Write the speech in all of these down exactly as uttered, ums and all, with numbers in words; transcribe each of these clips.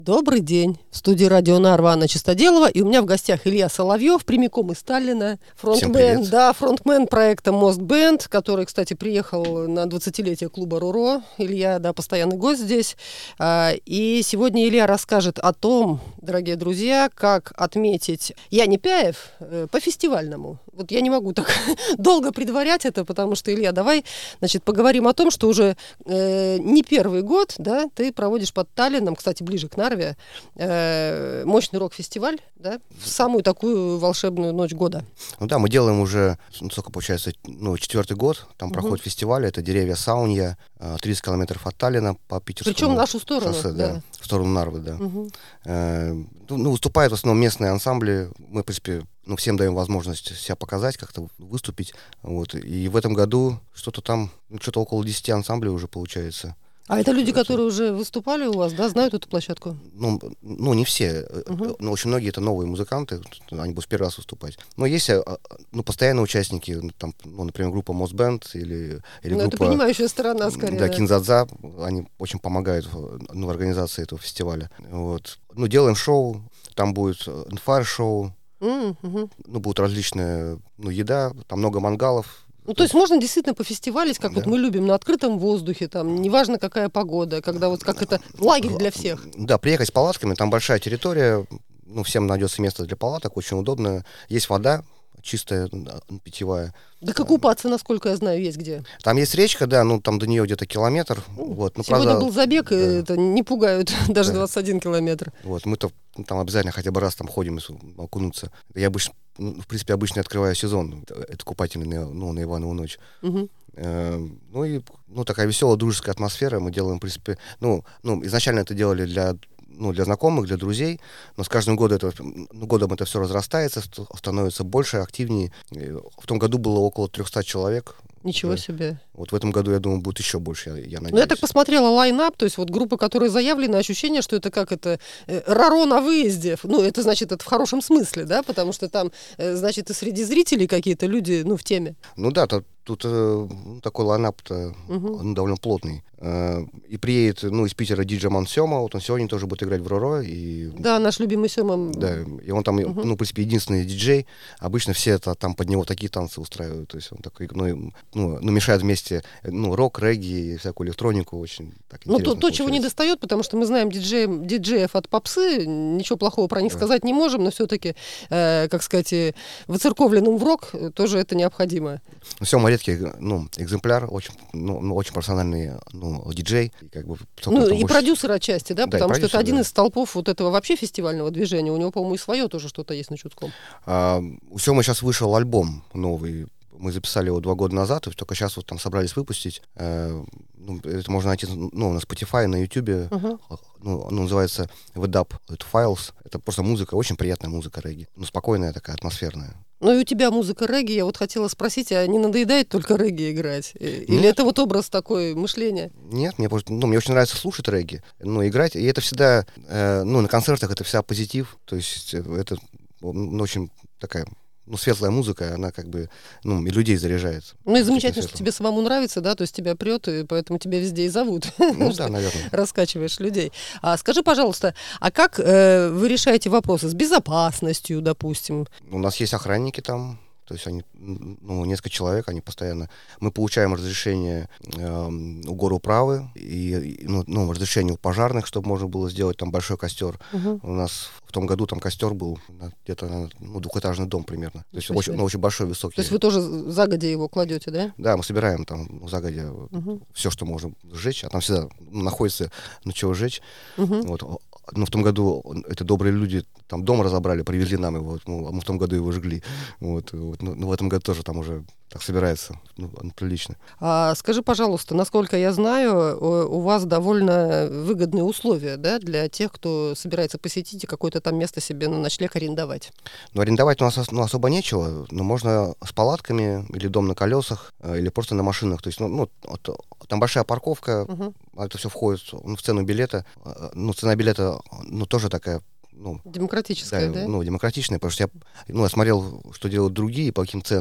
Добрый день. В студии радио Нарва Анна Чистоделова. И у меня в гостях Илья Соловьев, прямиком из Таллина. Фронтмен, да, фронтмен проекта Most Band, который, кстати, приехал на двадцатилетие клуба РУРО. Илья, да, постоянный гость здесь. И сегодня Илья расскажет о том, дорогие друзья, как отметить Яни-Пяев по-фестивальному. Вот я не могу так долго предварять это, потому что, Илья, давай, значит, поговорим о том, что уже э, не первый год, да, ты проводишь под Таллином, кстати, ближе к Нарве, э, мощный рок-фестиваль, да, в самую такую волшебную ночь года. Ну да, мы делаем уже, ну, сколько получается, ну, четвертый год, там угу. проходит фестиваль, это деревья Саунья, тридцать километров от Таллина по Питерскому Причем в нашу сторону, шоссе, да. да, в сторону Нарвы, да. Угу. Э, ну, выступают в основном местные ансамбли, мы, в принципе, ну, всем даем возможность себя показать, как-то выступить, вот, и в этом году что-то там, ну, что-то около десяти ансамблей уже получается. А это люди, которые уже выступали у вас, да, знают эту площадку? Ну, ну не все. Uh-huh. Но очень многие это новые музыканты, они будут первый раз выступать. Но есть, ну, постоянные участники, там, ну, например, группа Most Band или, или ну, группа... это принимающая сторона, скорее. Да, да. Кинзадза, они очень помогают, ну, в организации этого фестиваля. Вот. Ну, делаем шоу, там будет фаер-шоу, uh-huh. ну, будет различная, ну, еда, там много мангалов. Ну, то есть можно действительно пофестивалить, как да. вот мы любим, на открытом воздухе, там, неважно какая погода, когда вот как это лагерь для всех. Да, приехать с палатками, там большая территория, ну, всем найдется место для палаток, очень удобно. Есть вода чистая, питьевая. Да как купаться, насколько я знаю, есть где. Там есть речка, да, ну, там до нее где-то километр. Ну, вот. ну, сегодня правда, был забег, да. и это не пугают, даже да. двадцать один километр. Вот, мы-то там обязательно хотя бы раз там ходим, окунуться. Я обычно, ну, в принципе, обычно открываю сезон, это купательный, ну, на Иванову ночь. Угу. Э, ну, и, ну, такая веселая, дружеская атмосфера. Мы делаем, в принципе, ну, ну изначально это делали для... ну, для знакомых, для друзей, но с каждым годом это, ну, годом это все разрастается, становится больше, активнее. В том году было около триста человек. Ничего да. себе. Вот в этом году, я думаю, будет еще больше, я, я надеюсь. Ну, я так посмотрела лайн-ап, то есть вот группы, которые заявлены, ощущение, что это как это, э, РАРО на выезде. Ну, это значит, это в хорошем смысле, да, потому что там, э, значит, и среди зрителей какие-то люди, ну, в теме. Ну да, тут, тут э, такой лайн-ап-то угу. ну, довольно плотный. Э, и приедет, ну, из Питера диджей Ман Сёма, вот он сегодня тоже будет играть в РУРО. И... Да, наш любимый Сёма. Да, и он там, угу. ну, в принципе, единственный диджей. Обычно все это, там под него такие танцы устраивают, то есть он такой, ну, ну, ну мешает вместе, ну, рок, регги и всякую электронику, очень так интересно. Ну, то, то, чего не достает, потому что мы знаем диджеев, диджеев от попсы, ничего плохого про них да. сказать не можем, но все-таки, э, как сказать, выцерковленным в рок тоже это необходимо. Сёма редкий, ну, экземпляр, очень, ну, очень профессиональный, ну, диджей. И как бы, ну, и больше... продюсер отчасти, да, да потому что это один да. из столпов вот этого вообще фестивального движения. У него, по-моему, и свое тоже что-то есть на Чудском. А, у Сёмы сейчас вышел альбом новый. Мы записали его два года назад, и только сейчас вот там собрались выпустить. Э, ну, это можно найти, ну, на Spotify, на YouTube. Uh-huh. Ну, ну, называется «Ведап Files». Это просто музыка, очень приятная музыка регги. Ну, спокойная такая, атмосферная. Ну и у тебя музыка регги, я вот хотела спросить, а не надоедает только регги играть? Или Нет. это вот образ такой мышления? Нет, мне, ну, мне очень нравится слушать регги, ну, играть. И это всегда, э, ну, на концертах это всегда позитив. То есть это ну, очень такая... ну, светлая музыка, она как бы, ну, и людей заряжает. Ну, и замечательно, что тебе самому нравится, да, то есть тебя прет, и поэтому тебя везде и зовут. Ну, да, наверное. Раскачиваешь людей. А скажи, пожалуйста, а как э, вы решаете вопросы с безопасностью, допустим? У нас есть охранники там, то есть они, ну, несколько человек, они постоянно... Мы получаем разрешение э, у горуправы, и, и ну, ну, разрешение у пожарных, чтобы можно было сделать там большой костер. Угу. У нас в том году там костер был, где-то ну, двухэтажный дом примерно. То есть очень, ну, очень большой, высокий. То есть вы тоже загодя его кладете, да? Да, мы собираем там загодя угу. все, что можно сжечь, а там всегда ну, находится, ну, чего сжечь. Угу. Вот. Ну, в том году это добрые люди там дом разобрали, привезли нам его, ну, а мы в том году его жгли. Вот, вот. Ну, в этом году тоже там уже так собирается, ну, прилично. А скажи, пожалуйста, насколько я знаю, у вас довольно выгодные условия, да, для тех, кто собирается посетить и какое-то там место себе на ночлег арендовать? Ну, арендовать у нас ну, особо нечего, но можно с палатками или дом на колесах, или просто на машинах. То есть, ну, ну там большая парковка, угу. это все входит ну, в цену билета. Ну, цена билета, ну, тоже такая... Ну, демократическая, да, да? Ну, демократичная, потому что я, ну, я смотрел, что делают другие, по каким ценам.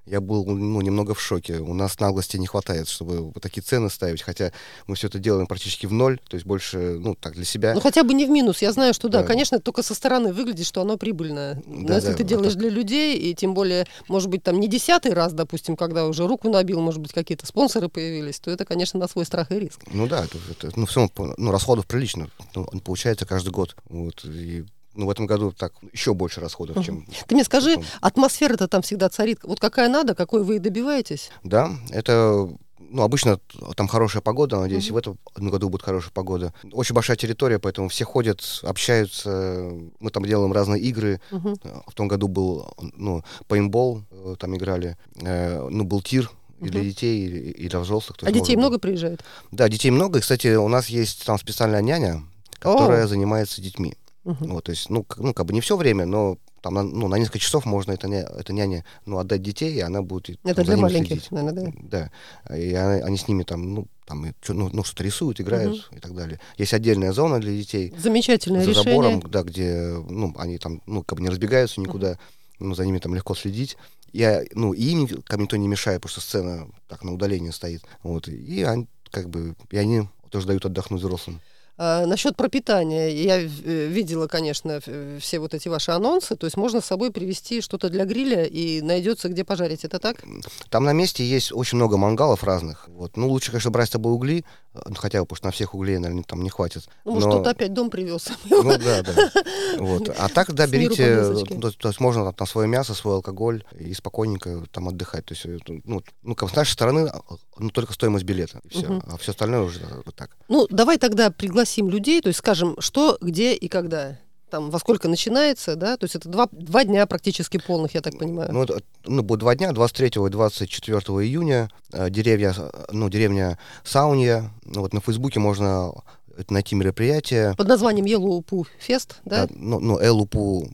я был, ну, немного в шоке. У нас наглости не хватает, чтобы вот такие цены ставить, хотя мы все это делаем практически в ноль, то есть больше, ну, так, для себя. Ну, хотя бы не в минус. Я знаю, что да, да. конечно, только со стороны выглядит, что оно прибыльное. Но да, если да, ты делаешь а для людей, и тем более, может быть, там не десятый раз, допустим, когда уже руку набил, может быть, какие-то спонсоры появились, то это, конечно, на свой страх и риск. Ну да, это, это, ну, все, ну, расходов прилично. Ну, получается каждый год. Вот, и ну, в этом году так еще больше расходов, uh-huh. чем... Ты мне скажи, потом. Атмосфера-то там всегда царит. Вот какая надо, какой вы и добиваетесь? Да, это... Ну, обычно там хорошая погода, надеюсь, uh-huh. и в этом году будет хорошая погода. Очень большая территория, поэтому все ходят, общаются. Мы там делаем разные игры. Uh-huh. В том году был, ну, пейнтбол, там играли. Ну, был тир. И для детей, и для взрослых. А детей много приезжает? Да, детей много. И, кстати, у нас есть там специальная няня, которая oh. занимается детьми. Uh-huh. Вот, то есть, ну, как, ну, как бы не все время, но там на, ну, на несколько часов можно это, это няне, ну, отдать детей, и она будет это там, для за ними маленьких, следить. Наверное, да. Да. И они, они с ними там, ну, там, ну, ну что-то рисуют, играют uh-huh. и так далее. Есть отдельная зона для детей. Замечательное за решение. За забором, да, где, ну, они там, ну, как бы не разбегаются никуда, uh-huh. ну, за ними там легко следить. Я, ну, и им как никто не мешает, потому что сцена так на удалении стоит. Вот. И они, как бы, и они тоже дают отдохнуть взрослым. А, насчет пропитания. Я видела, конечно, все вот эти ваши анонсы. То есть можно с собой привезти что-то для гриля и найдется, где пожарить. Это так? Там на месте есть очень много мангалов разных. Вот. Ну, лучше, конечно, брать с собой угли, хотя бы, потому что на всех углей, наверное, там не хватит. Ну, может, но... кто-то опять дом привез. Ну, да, да. Вот. А так, да, берите, то, то есть можно там свое мясо, свой алкоголь и спокойненько там отдыхать. То есть, ну, ну как с нашей стороны, ну, только стоимость билета, и все. Uh-huh. А все остальное уже вот так. Ну, давай тогда пригласим людей, то есть скажем, что, где и когда. Там, во сколько начинается, да? То есть это два, два дня практически полных, я так понимаю. Ну, это, ну, будет два дня, двадцать третьего и двадцать четвёртого июня. Э, деревья, ну, деревня Саунья. Ну, вот на Фейсбуке можно найти мероприятие. Под названием Елупу Фест, да? да ну, ну, Елупу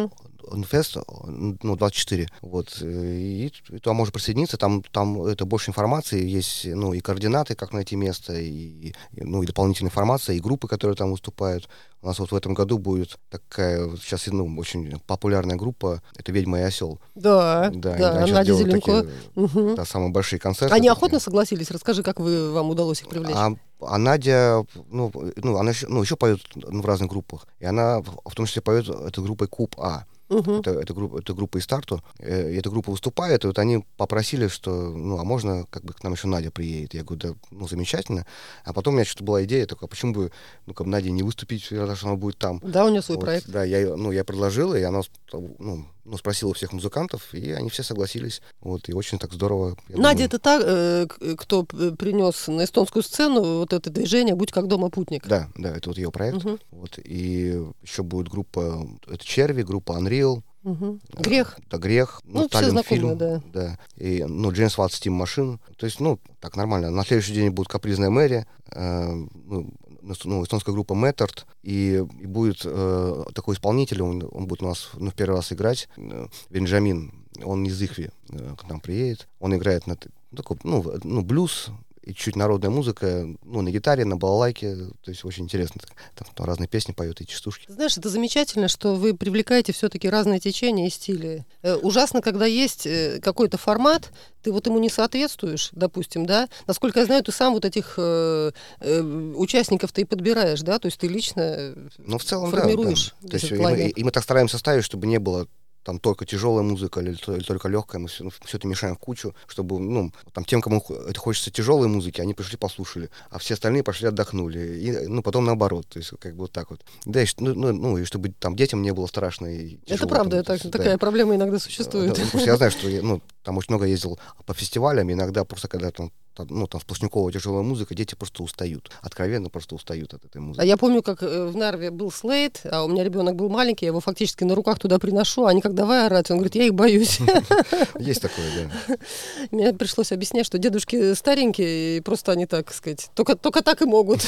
Фест, ну, двадцать четыре. Вот. И, и туда можно присоединиться. Там, там это больше информации. Есть, ну, и координаты, как найти место, и, и, ну, и дополнительная информация, и группы, которые там выступают. У нас вот в этом году будет такая, сейчас, ну, очень популярная группа, это «Ведьма и осел». Да, да, да Надя Зеленко. Такие, угу. да, самые большие концерты. Они такие. Охотно согласились? Расскажи, как вы, вам удалось их привлечь. А, а Надя, ну, ну, она еще, ну, еще поет ну, в разных группах. И она в том числе поет этой группой Куб А. Uh-huh. Это, это, группа, это группа из Тарту. И эта группа выступает, и вот они попросили, что, ну, а можно, как бы, к нам еще Надя приедет. Я говорю, да, ну, замечательно. А потом у меня что-то была идея, такая, почему бы, ну, как Наде не выступить, потому что она будет там. Да, у нее свой вот, проект. Да, я, ну, я предложила, и она, ну, ну, спросила всех музыкантов, и они все согласились. Вот, и очень так здорово. Надя, думаю... это та, э, кто принес на эстонскую сцену вот это движение «Будь как дома, путник». Да, да, это вот ее проект. Uh-huh. Вот, и еще будет группа, это Черви, группа Unreal. Угу. Грех. Да, Грех. Ну, все знакомые, да. да. И, ну, Джеймс Ватт, Steam Machine. То есть, ну, так нормально. На следующий день будет «Капризная Мэри», э, ну, ну, эстонская группа Метард, и, и будет э, такой исполнитель, он, он будет у нас ну, в первый раз играть, э, Бенджамин, он из Ихви э, к нам приедет. Он играет на такой, ну, ну, блюз, и чуть народная музыка, ну, на гитаре, на балалайке, то есть очень интересно. Там, там разные песни поют и частушки. Знаешь, это замечательно, что вы привлекаете все-таки разные течения и стили. Э, ужасно, когда есть э, какой-то формат, ты вот ему не соответствуешь, допустим, да? Насколько я знаю, ты сам вот этих э, э, участников-то и подбираешь, да? То есть ты лично ну, в целом, формируешь. Да, да. То есть, и, мы, и мы так стараемся ставить, чтобы не было там только тяжелая музыка или, или только легкая, мы все, все это мешаем в кучу, чтобы, ну, там, тем, кому это хочется тяжелой музыки, они пришли, послушали, а все остальные пошли, отдохнули, и, ну, потом наоборот, то есть, как бы вот так вот. Да, и, ну, ну, ну, и чтобы там детям не было страшно и тяжело. Это правда, там, это, есть, такая да. проблема иногда существует. Да, потому что я знаю, что, ну, там очень много ездил по фестивалям, иногда просто, когда там ну, там, сплошняковая тяжелая музыка, дети просто устают. Откровенно просто устают от этой музыки. А я помню, как в Нарве был Слейд, а у меня ребенок был маленький, я его фактически на руках туда приношу, а они как давай орать, он говорит, я их боюсь. Есть такое, да. Мне пришлось объяснять, что дедушки старенькие, и просто они, так сказать, только, только так и могут.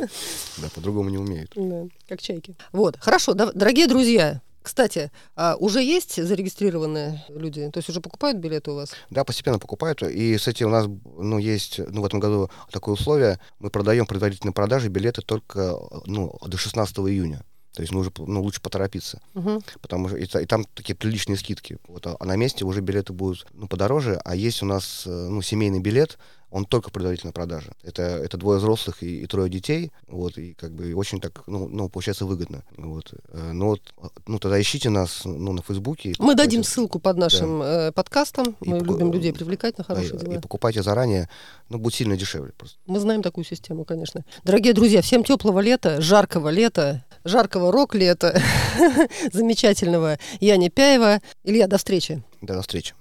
Да, по-другому не умеют. Да, как чайки. Вот, хорошо, дорогие друзья, кстати, а уже есть зарегистрированные люди? То есть уже покупают билеты у вас? Да, постепенно покупают. И, кстати, у нас ну, есть ну, в этом году такое условие. Мы продаем предварительные продажи билеты только ну, до шестнадцатого июня. То То есть нужно, ну, лучше поторопиться. Угу. Потому что и, и там такие приличные скидки. Вот, а на месте уже билеты будут, ну, подороже, а есть у нас, ну, семейный билет, он только предварительно продажа. Это, это двое взрослых и, и трое детей, вот, и как бы очень так, ну, ну получается выгодно. Вот. Но вот, ну, тогда ищите нас, ну, на Фейсбуке. Мы дадим ссылку под нашим да. э, подкастом. Мы и любим поку... людей привлекать на хорошие да, дела. И покупайте заранее, ну, будет сильно дешевле просто. Мы знаем такую систему, конечно. Дорогие друзья, всем теплого лета, жаркого лета, жаркого рок-лета, замечательного. Я Непяева. Илья, до встречи. Да, до встречи.